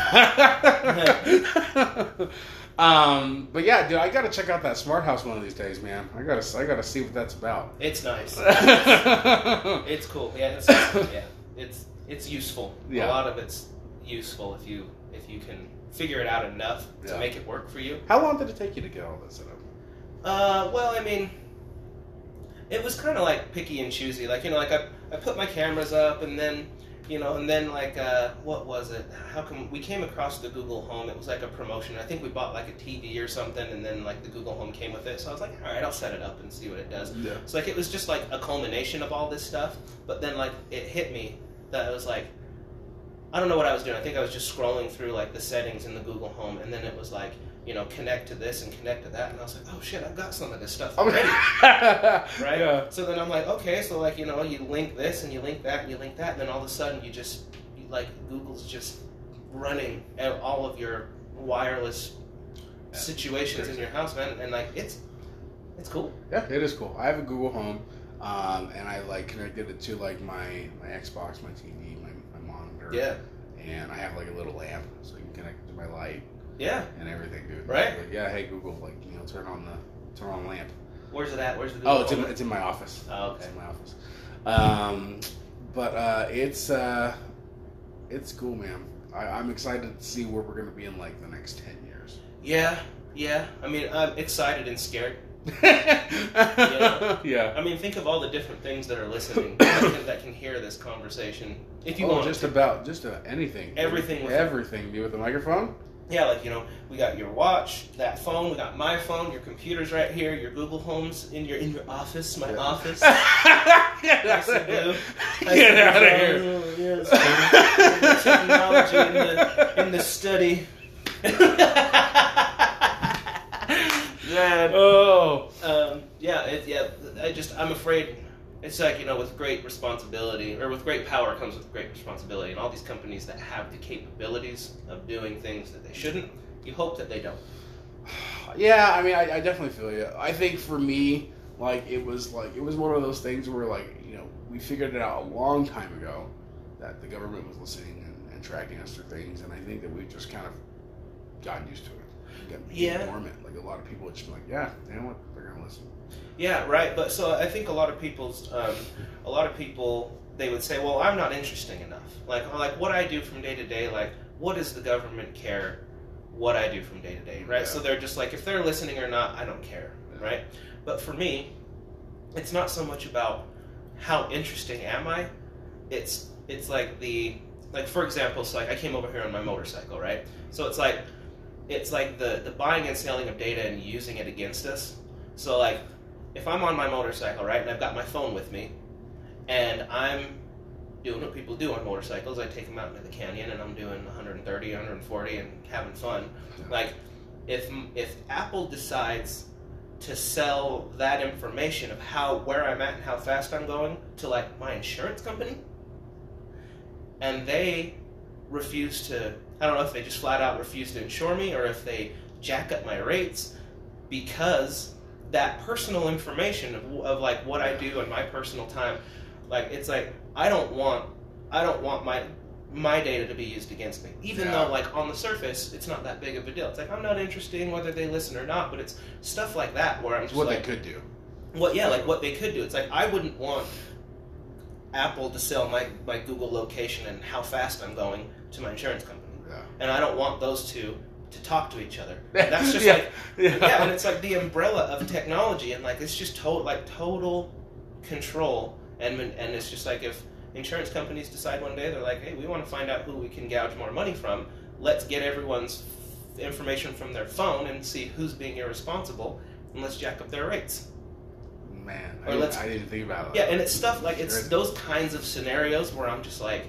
it. But yeah, dude, I gotta check out that smart house one of these days, man. I gotta see what that's about. It's nice. It's cool. Yeah, it's useful. Yeah. A lot of it's useful if you can figure it out enough to make it work for you. How long did it take you to get all this set up? Well, I mean, it was kind of like picky and choosy. Like, like I put my cameras up and then, like, what was it? How come we came across the Google Home? It was like a promotion. I think we bought like a TV or something, and then like the Google Home came with it. So I was like, all right, I'll set it up and see what it does. Yeah. So like it was just like a culmination of all this stuff. But then like it hit me that I was like, I don't know what I was doing. I think I was just scrolling through like the settings in the Google Home, and then it was like, connect to this and connect to that, and I was like, oh shit, I've got some of this stuff already. Right? Yeah. So then I'm like, okay, so like, you link this and you link that and you link that, and then all of a sudden Google's just running all of your wireless situations in your house, man, and like it's cool. Yeah, it is cool. I have a Google Home, and I like connected it to like my Xbox, my TV, my monitor. Yeah. And I have like a little lamp, so you can connect it to my light. Yeah. And everything, dude. Right. Like, yeah. Hey Google, like turn on the lamp. Where's it at? Where's the Google Home? It's in my office. Oh, okay. It's in my office. But it's cool, man. I'm excited to see where we're gonna be in like the next 10 years. Yeah. I mean, I'm excited and scared. Yeah. I mean, think of all the different things that are listening that can hear this conversation. If you want just to. about anything. Everything. With the microphone. Yeah, like we got your watch, that phone, we got my phone, your computer's right here, your Google Home's in your office, my office. Get out of here! Get out of here! Yes. Technology in the study. I'm afraid it's like, with great responsibility, or with great power comes with great responsibility, and all these companies that have the capabilities of doing things that they shouldn't, you hope that they don't. Yeah, I mean, I definitely feel you. I think for me, it was one of those things where, we figured it out a long time ago that the government was listening and tracking us through things, and I think that we've just kind of gotten used to it. Yeah. Dormant. Like, a lot of people are just like, yeah, you know what, they're going to listen. Yeah, right. But so I think a lot of people, they would say, well, I'm not interesting enough. Like what I do from day to day, like, what does the government care what I do from day to day, right? Yeah. So they're just like, if they're listening or not, I don't care, right? But for me, it's not so much about how interesting am I. It's like for example, so like I came over here on my motorcycle, right? So it's like the buying and selling of data and using it against us. So like, if I'm on my motorcycle, right, and I've got my phone with me, and I'm doing what people do on motorcycles, I take them out into the canyon, and I'm doing 130, 140, and having fun. Yeah. Like, if Apple decides to sell that information of where I'm at and how fast I'm going to, like, my insurance company, and they refuse to, I don't know if they just flat out refuse to insure me or if they jack up my rates because that personal information of like what I do in my personal time, like it's like I don't want my data to be used against me, even though like on the surface it's not that big of a deal. It's like I'm not interested in whether they listen or not, but it's stuff like that where I'm just what like, they could do. Like what they could do. It's like I wouldn't want Apple to sell my Google location and how fast I'm going to my insurance company, and I don't want those two to talk to each other. And that's just and it's like the umbrella of technology, and like it's just total control, and it's just like if insurance companies decide one day they're like, hey, we want to find out who we can gouge more money from, let's get everyone's information from their phone and see who's being irresponsible, and let's jack up their rates. Man, I didn't think about that. Yeah, and it's stuff like it's those kinds of scenarios where I'm just like,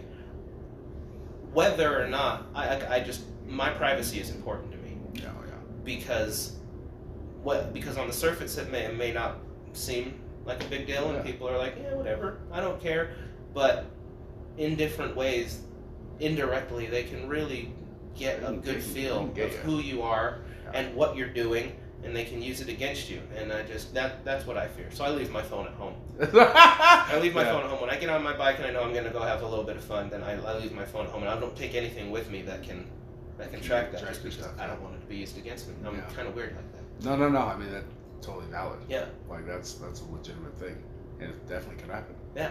whether or not I just my privacy is important to me. Yeah. Because on the surface it may not seem like a big deal, and people are like, yeah, whatever, I don't care. But in different ways, indirectly, they can really get a good feel of who you are and what you're doing, and they can use it against you. And I just that's what I fear. So I leave my phone at home. I leave my phone at home. When I get on my bike and I know I'm going to go have a little bit of fun, then I leave my phone at home, and I don't take anything with me that can track that, just because I don't want it to be used against me. I'm kind of weird like that. No. I mean, that's totally valid. Yeah. Like that's a legitimate thing, and it definitely can happen. Yeah.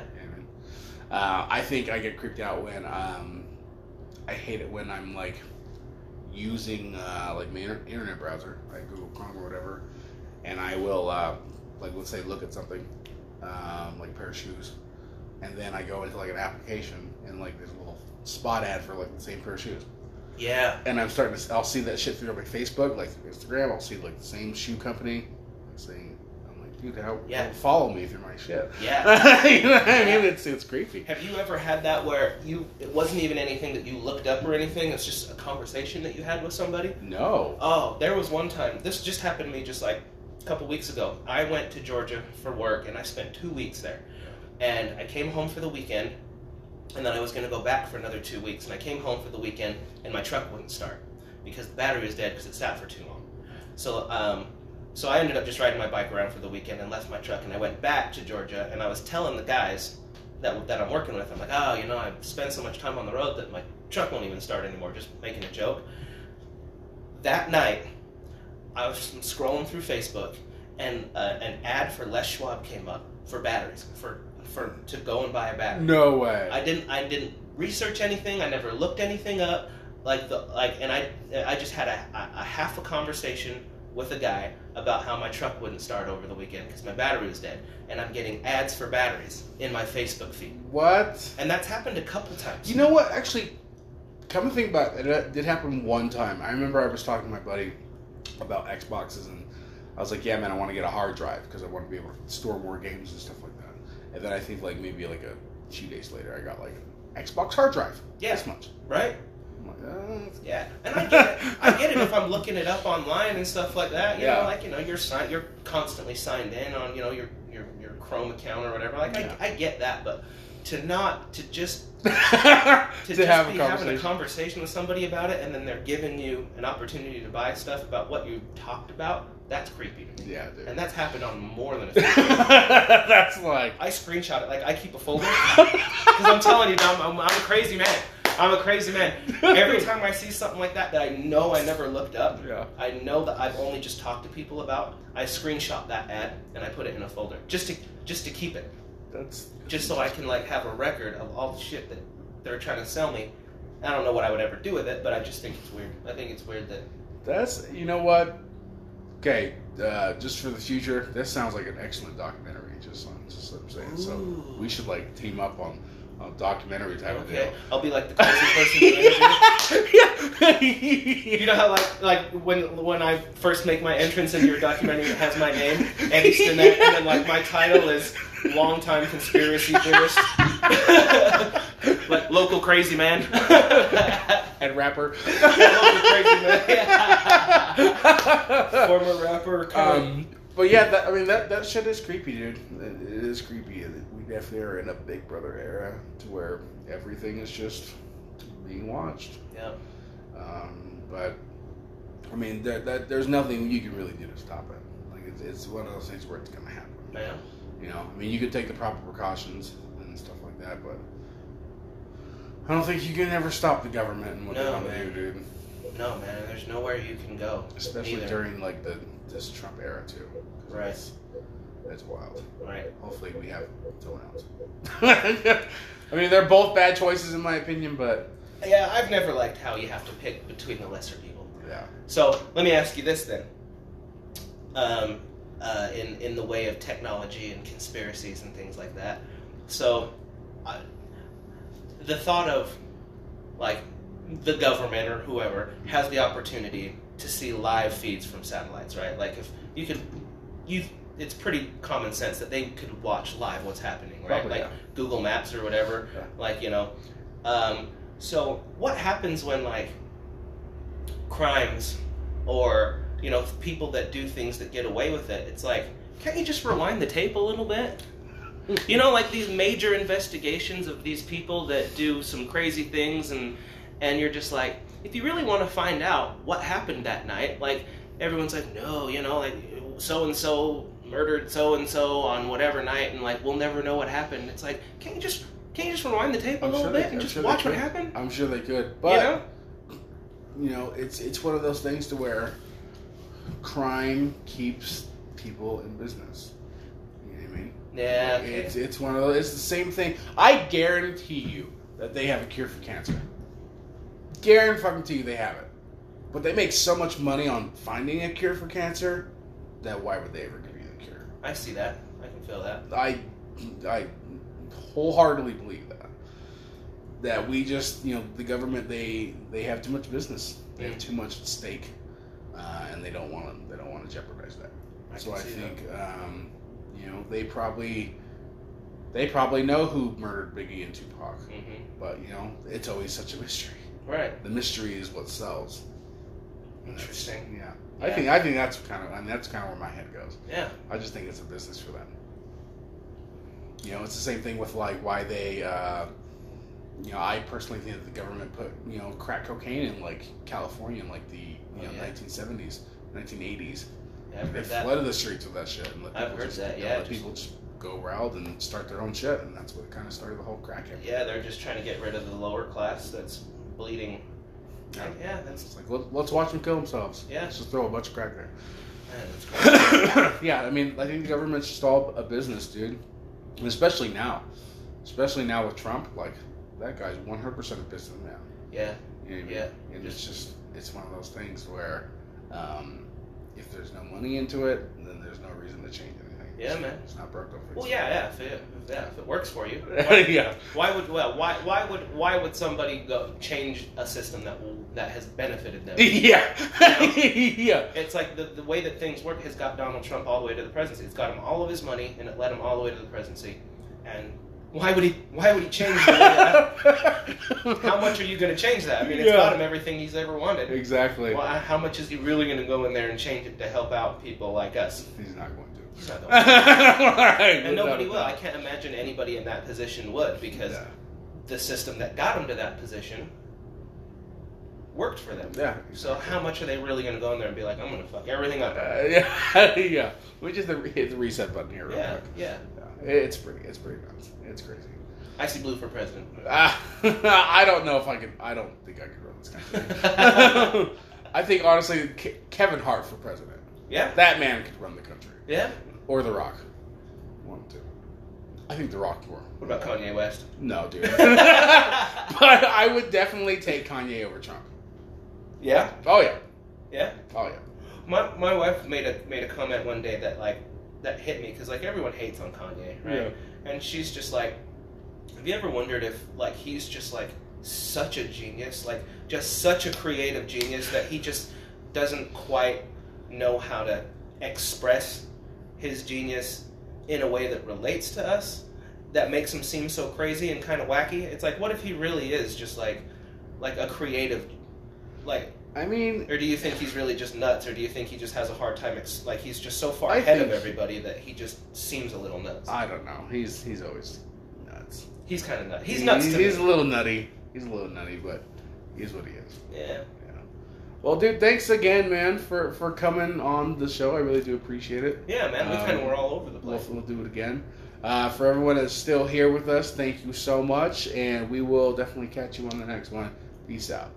I think I get creeped out when I hate it when I'm like using like my internet browser, like Google Chrome or whatever, and I will like let's say look at something like a pair of shoes, and then I go into like an application and like there's a little spot ad for like the same pair of shoes. Yeah. And I'm starting to, I'll see that shit through my Facebook, like through Instagram. I'll see like the same shoe company saying, I'm like, dude, how follow me through my shit? Yeah. You know what I mean? It's creepy. Have you ever had that where it wasn't even anything that you looked up or anything? It's just a conversation that you had with somebody? No. Oh, there was one time. This just happened to me just like a couple weeks ago. I went to Georgia for work, and I spent 2 weeks there. And I came home for the weekend, and then I was going to go back for another 2 weeks. And I came home for the weekend, and my truck wouldn't start because the battery was dead because it sat for too long. So I ended up just riding my bike around for the weekend and left my truck. And I went back to Georgia, and I was telling the guys that I'm working with, I'm like, oh, you know, I've spent so much time on the road that my truck won't even start anymore, just making a joke. That night, I was scrolling through Facebook, and an ad for Les Schwab came up for batteries, to go and buy a battery. No way. I didn't research anything. I never looked anything up. And I just had a half a conversation with a guy about how my truck wouldn't start over the weekend because my battery was dead, and I'm getting ads for batteries in my Facebook feed. What? And that's happened a couple times. You know what? Actually, come to think about it, it did happen one time. I remember I was talking to my buddy about Xboxes, and I was like, yeah, man, I want to get a hard drive because I want to be able to store more games and stuff like that. And then I think like maybe like a few days later, I got like an Xbox hard drive. Yeah. This much. Right? I'm like, yeah. And I get it. I get it if I'm looking it up online and stuff like that. You know, like, you know, you're constantly signed in on, you know, your Chrome account or whatever. Like, I get that, but to just be having a conversation with somebody about it, and then they're giving you an opportunity to buy stuff about what you talked about, that's creepy to me. Yeah, dude. And that's happened on more than a few times. That's like... I screenshot it. Like, I keep a folder. Because I'm telling you, I'm a crazy man. I'm a crazy man. Every time I see something like that I know I never looked up, I know that I've only just talked to people about, I screenshot that ad and I put it in a folder. Just to keep it. That's just so I can like have a record of all the shit that they're trying to sell me. I don't know what I would ever do with it, but I just think it's weird. I think it's weird that... That's, you know what? Okay, just for the future, this sounds like an excellent documentary, just what I'm saying. Ooh. So we should like team up on documentary type of deal. I'll be like the crazy person you interview. You know how like when I first make my entrance into your documentary, it has my name, Eddie Stinnett, and then like my title is longtime conspiracy theorist, like local crazy man, and rapper, local crazy man, former rapper. But yeah, that shit is creepy, dude. It is creepy. We definitely are in a Big Brother era to where everything is just being watched. Yeah. But I mean, there's nothing you can really do to stop it. Like it's one of those things where it's going to happen. Yeah. You know, I mean, you could take the proper precautions and stuff like that, but I don't think you can ever stop the government and what they want to do, dude. No, man. There's nowhere you can go. Especially during like this Trump era too. Right. It's wild. Right. Hopefully we have someone else. I mean, they're both bad choices in my opinion, but yeah, I've never liked how you have to pick between the lesser people. Yeah. So let me ask you this then. In the way of technology and conspiracies and things like that. So, the thought of like the government or whoever has the opportunity to see live feeds from satellites, right? Like if you could, it's pretty common sense that they could watch live what's happening, right? Probably, like yeah. Google Maps or whatever. Yeah. Like, you know. So what happens when like crimes or, you know, people that do things that get away with it? It's like, can't you just rewind the tape a little bit? You know, like these major investigations of these people that do some crazy things, and you're just like, if you really want to find out what happened that night, like everyone's like, no, you know, like so and so murdered so and so on whatever night, and like we'll never know what happened. It's like, can't you just rewind the tape a little bit and just watch what happened? I'm sure they could, but you know, it's one of those things to where crime keeps people in business. You know what I mean? Yeah. Okay. It's one of those. It's the same thing. I guarantee you that they have a cure for cancer. Guarantee you they have it. But they make so much money on finding a cure for cancer that why would they ever give you the cure? I see that. I can feel that. I wholeheartedly believe that we just, you know, the government, they have too much business. They have too much at stake, and they don't want to jeopardize that. So I think you know, they probably know who murdered Biggie and Tupac, but you know, it's always such a mystery. Right. The mystery is what sells. Interesting. Yeah. I think that's kind of where my head goes. Yeah. I just think it's a business for them. You know, it's the same thing with like why they. You know, I personally think that the government put, you know, crack cocaine in like California in like the 1970s, 1980s. Yeah, I've they heard that. flooded the streets with that shit. And let people just go wild and start their own shit, and that's what kind of started the whole crack epidemic. Yeah, they're just trying to get rid of the lower class that's bleeding. Yeah, that's it's like let's watch them kill themselves. Yeah, let's just throw a bunch of crack there. Man, that's crazy. Yeah, I mean, I think the government's just all a business, dude. And especially now with Trump, like. That guy's 100% a businessman. Yeah. You know what I mean? Yeah. And it's one of those things where if there's no money into it, then there's no reason to change anything. Yeah, man. It's not broke, don't fix it. Well, yeah. If it works for you. Yeah. Why would somebody go change a system that has benefited them? Yeah. You know? Yeah. It's like the way that things work has got Donald Trump all the way to the presidency. It's got him all of his money, and it led him all the way to the presidency. And why would he change that? How much are you going to change that? I mean, it's got him everything he's ever wanted. Exactly. Well, how much is he really going to go in there and change it to help out people like us? He's not going to. He's not going to. Right, and nobody will. I can't imagine anybody in that position would, because the system that got him to that position worked for them. Yeah. So how much are they really going to go in there and be like, I'm going to fuck everything up? Yeah. We just hit the reset button here real quick. Yeah. It's pretty nuts. It's crazy. I see blue for president. I don't know if I could. I don't think I could run this country. I think honestly, Kevin Hart for president. Yeah. That man could run the country. Yeah. Or The Rock. One, two. I think The Rock more. What about Kanye West? No, dude. But I would definitely take Kanye over Trump. Yeah. Oh yeah. Yeah. Oh yeah. My wife made a comment one day that hit me, because like everyone hates on Kanye, right? Yeah. And she's just like, have you ever wondered if like he's just like such a genius, like just such a creative genius, that he just doesn't quite know how to express his genius in a way that relates to us, that makes him seem so crazy and kind of wacky? It's like, what if he really is just like a creative, like. I mean, or do you think he's really just nuts, or do you think he just has a hard time, like he's just so far ahead of everybody that he just seems a little nuts? I don't know. He's always nuts. He's kind of nuts. He's nuts to me. He's a little nutty. He's a little nutty, but He is what he is. Yeah. Well, dude, thanks again, man, for coming on the show. I really do appreciate it. Yeah, man, we kind of were all over the place. We'll do it again. For everyone that's still here with us, thank you so much, and we will definitely catch you on the next one. Peace out.